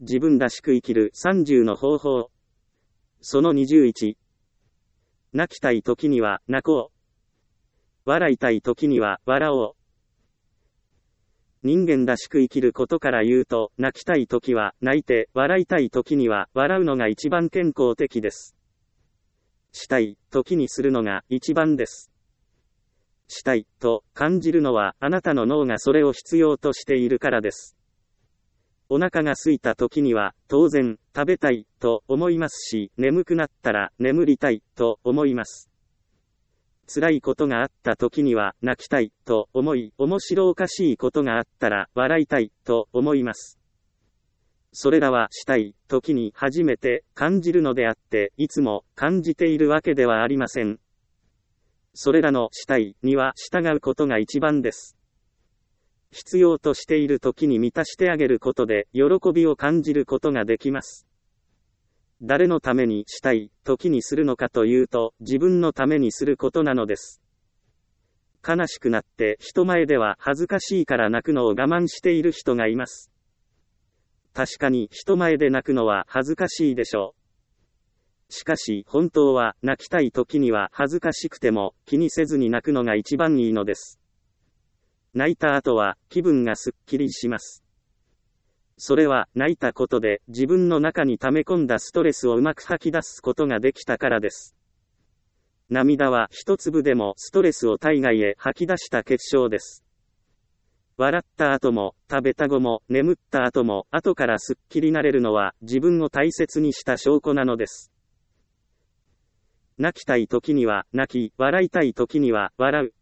自分らしく生きる30の方法。その21。泣きたい時には泣こう。笑いたい時には笑おう。人間らしく生きることから言うと、泣きたい時は泣いて、笑いたい時には笑うのが一番健康的です。したい時にするのが一番です。したいと感じるのはあなたの脳がそれを必要としているからです。お腹が空いた時には当然食べたいと思いますし、眠くなったら眠りたいと思います。辛いことがあった時には泣きたいと思い、面白おかしいことがあったら笑いたいと思います。それらはしたい時に初めて感じるのであって、いつも感じているわけではありません。それらのしたいには従うことが一番です。必要としている時に満たしてあげることで喜びを感じることができます。誰のためにしたい時にするのかというと、自分のためにすることなのです。悲しくなって人前では恥ずかしいから泣くのを我慢している人がいます。確かに人前で泣くのは恥ずかしいでしょう。しかし本当は泣きたい時には恥ずかしくても気にせずに泣くのが一番いいのです。泣いた後は気分がすっきりします。それは泣いたことで自分の中に溜め込んだストレスをうまく吐き出すことができたからです。涙は一粒でもストレスを体外へ吐き出した結晶です。笑った後も食べた後も眠った後も後からすっきりなれるのは自分を大切にした証拠なのです。泣きたい時には泣き、笑いたい時には笑う。